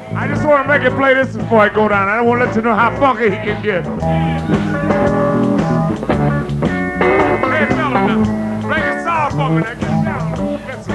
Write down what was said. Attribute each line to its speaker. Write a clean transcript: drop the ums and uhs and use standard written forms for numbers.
Speaker 1: I just want to make it play this before I go down. I want to let you know how funky he can get. Hey, fella, now. Make it soft for me. Now get down. Listen.